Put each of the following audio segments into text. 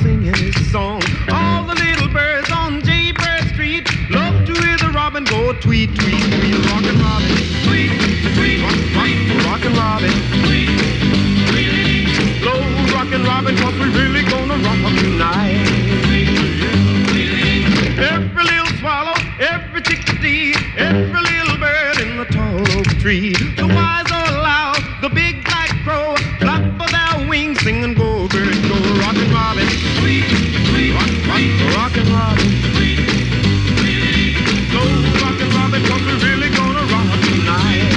singing his song. All the little birds on Jaybird Street love to hear the robin go tweet, tweet, tweet. Rockin' Robin, tweet, tweet, rockin' Robin, tweet, tweet. Slow rockin' Robin, 'cause we really gonna rock tonight. Every little swallow, every chickadee, every little bird in the tall oak tree. The wise or loud, the big black crow, flap of their wings, sing and go, bird, go. Rockin' Robin, tweet, tweet, rockin' Robin, tweet, tweet. Slow rockin' Robin, 'cause we're really gonna rock tonight.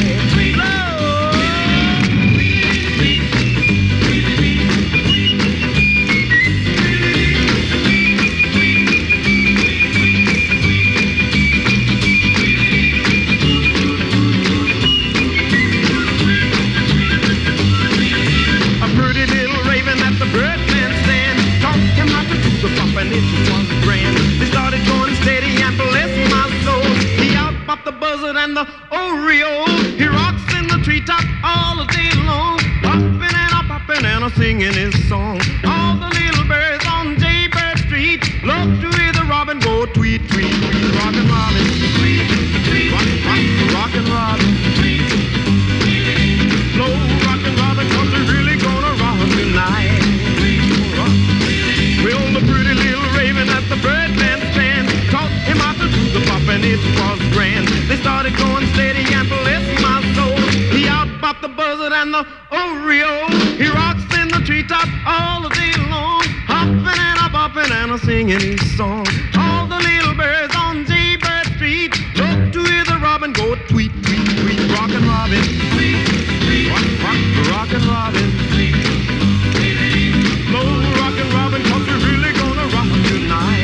And it was grand. They started going steady and bless my soul. He out popped the buzzard and the Oreo. He rocks in the treetop all the day long, popping and a singing his song. All the little birds on Jaybird Street love to hear the robin go tweet, tweet, tweet. Rockin' Robin, tweet, tweet, rockin' Robin, tweet, tweet. Slow rockin' Robin, 'cause we're really gonna rock tonight. Well, the pretty little raven at the Birdland stand taught him how to do the pop, and it was grand. They started going steady and bless my soul. He out popped the buzzard and the Oreo. He rocks in the treetop all the day long, hopping and a bopping and a singing his song. All the little birds on Jaybird Street love to hear the robin go tweet, tweet, tweet. Rockin' Robin, tweet, tweet, rockin' Robin, tweet, tweet. Slow rockin' Robin, 'cause we're really gonna rock tonight.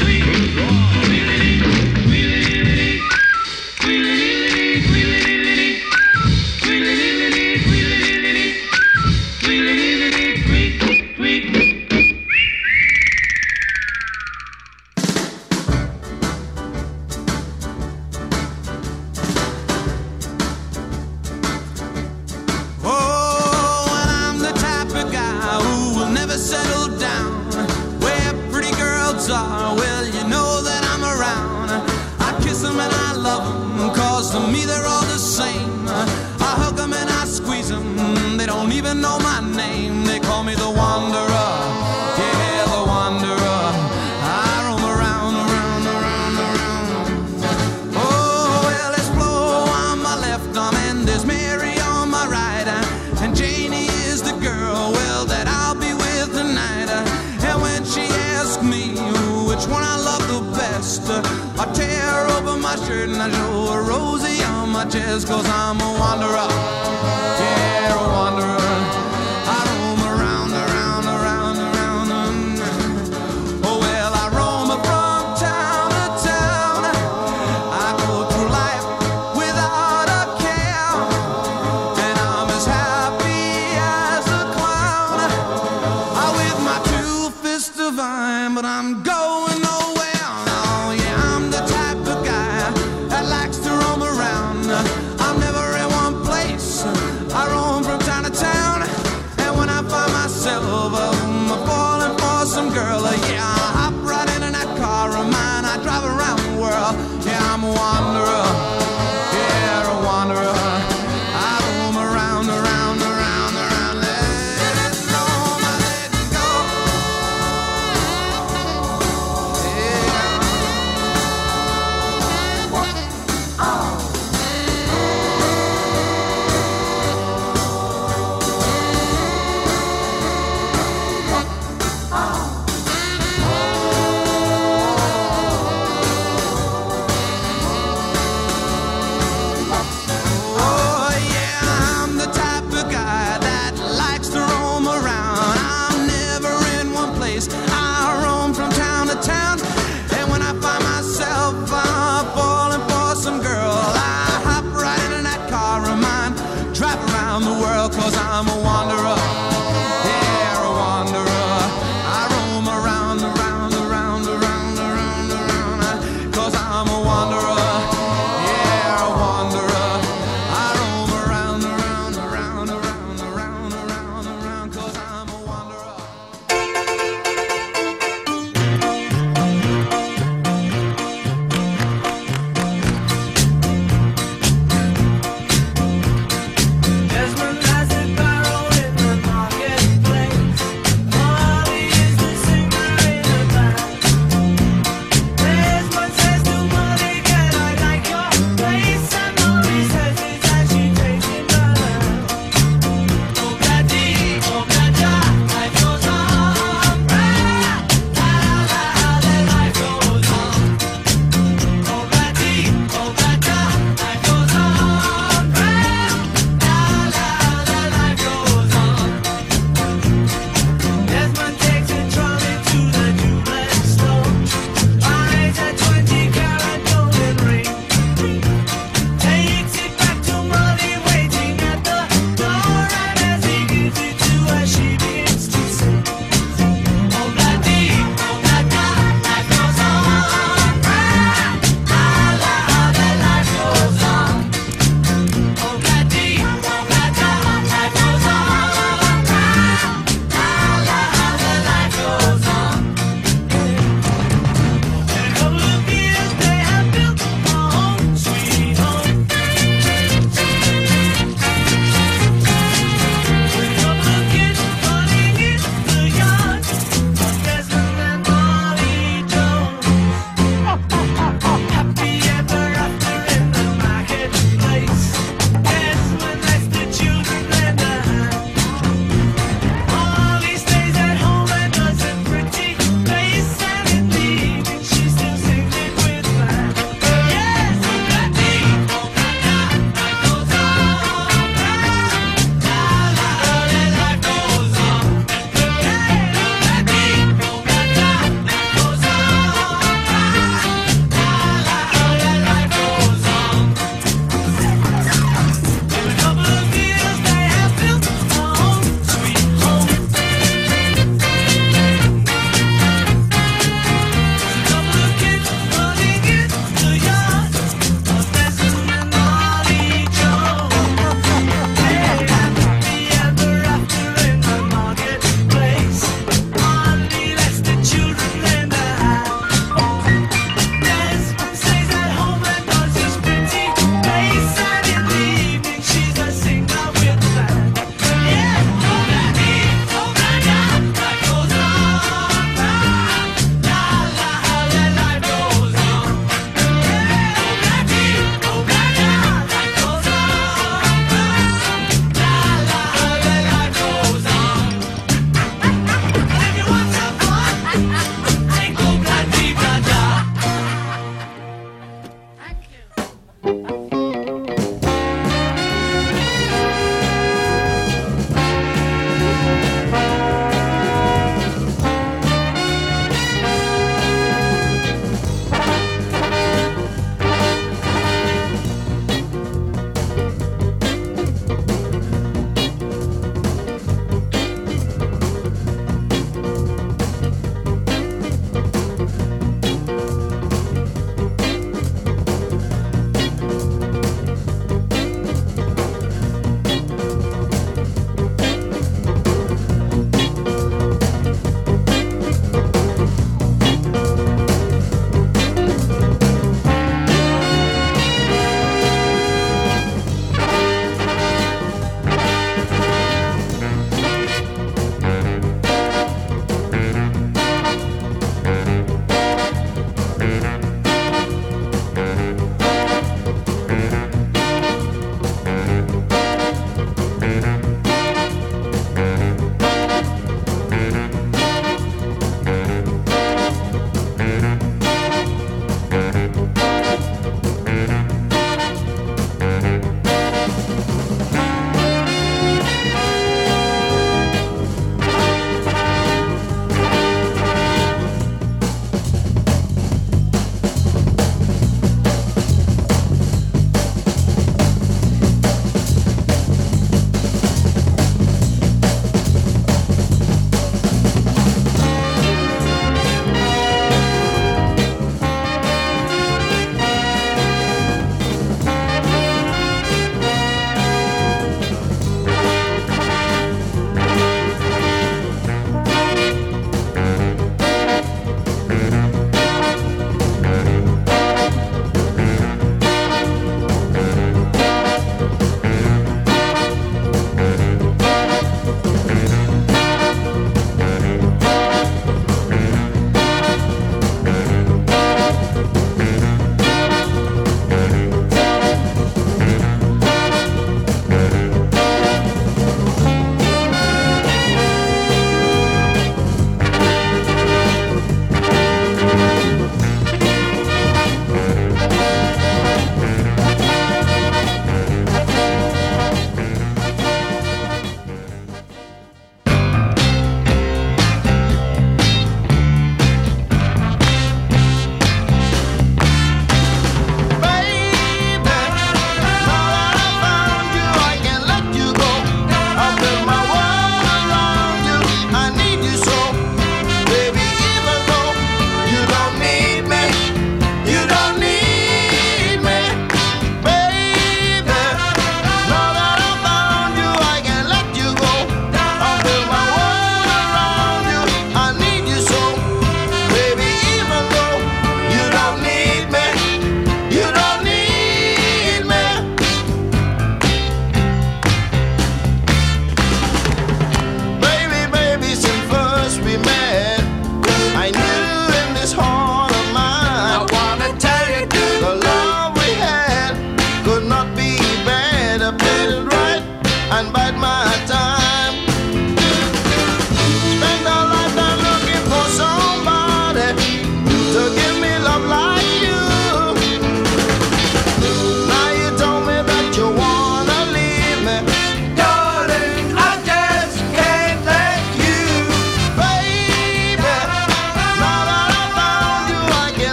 I tear open my shirt and I show a rosy on my chest, 'cause I'm a wanderer, yeah, a wanderer. I roam around, around, around, around. Oh well, I roam from town to town. I go through life without a care, and I'm as happy as a clown. I with my two fists divine, but I'm going